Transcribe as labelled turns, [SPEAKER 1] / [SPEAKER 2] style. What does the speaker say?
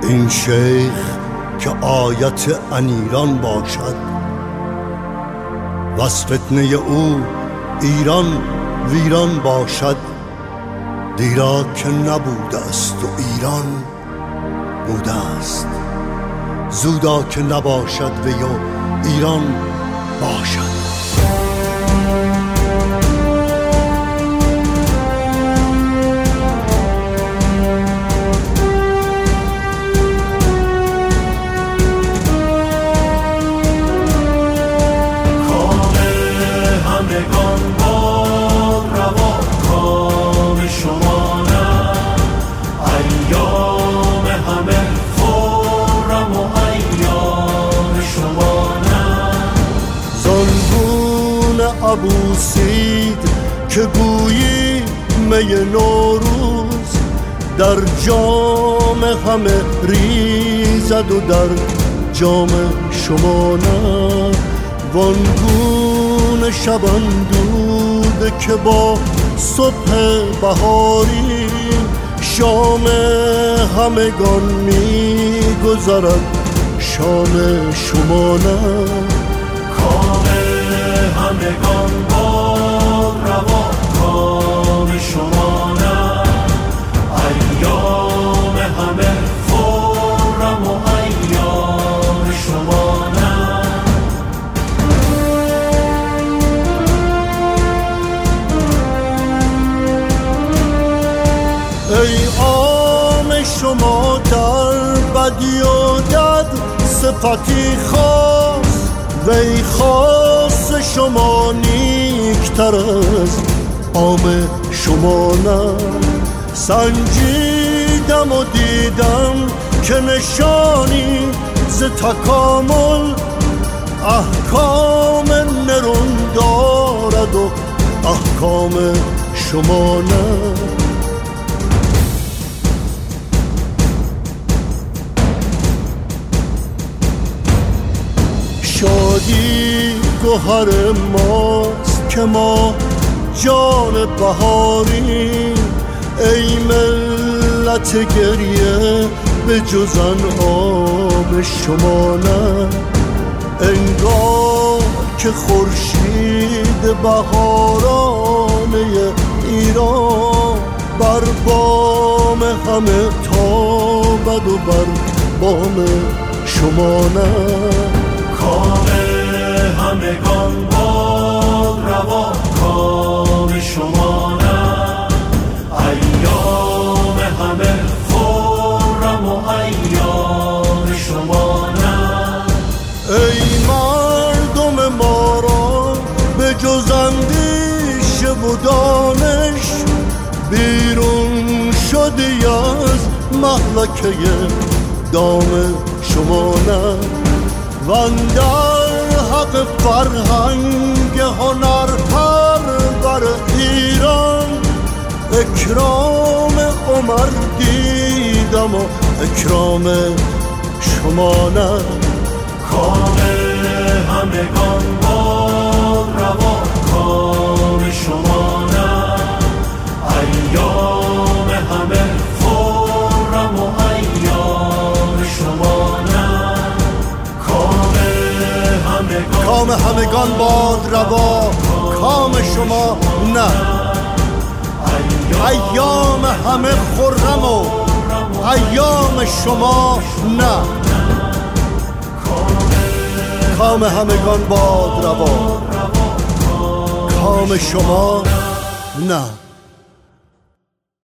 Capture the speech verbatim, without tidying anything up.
[SPEAKER 1] این شیخ که آیت انیران باشد و از فتنه او ایران ویران باشد. دیرا که نبوده است و ایران بوده است، زودا که نباشد و یا ایران باشد. عبوسید که گویی می نوروز در جام همه ریزد و در جام شما نه. وانگونه شبان دوده که با صبح بهاری شام همگان می گذرد شام شما نه.
[SPEAKER 2] همگان باد روا کام شما نه، ایام همه خرم و ایام شما نه.
[SPEAKER 1] ای عام شما در بدی و دد صفتی خاص، وی خاص شما نیکتر از عام شما نه. سنجیدم و دیدم که نشانی ز تکامل احکام نرون دارد و احکام شما نه. شادی گوهر ماست که ما جان بهاری، ای ملت گریه به جز انعام شما نه. انگار که خورشید بهارانه ایران بر بام همه تابد و بر بام شما نه.
[SPEAKER 2] کام همگان باد روا کام شما نه، ایام همه خرم و ایام شما نه.
[SPEAKER 1] ای مردم ما را به جز اندیشه و دانش بیرون شدی از مهلکه دام شما نه. واندر حق فرهنگ هنر پرور ایران اکرام عمر دیدم و اکرام شما نه.
[SPEAKER 2] کام همگان باد روا کام شما نه، ایام همه خرم و ایام شما نه.
[SPEAKER 1] کام همگان باد روا کام شما نه، ایام همه خرم و ایام شما نه. کام همگان باد روا کام شما نه.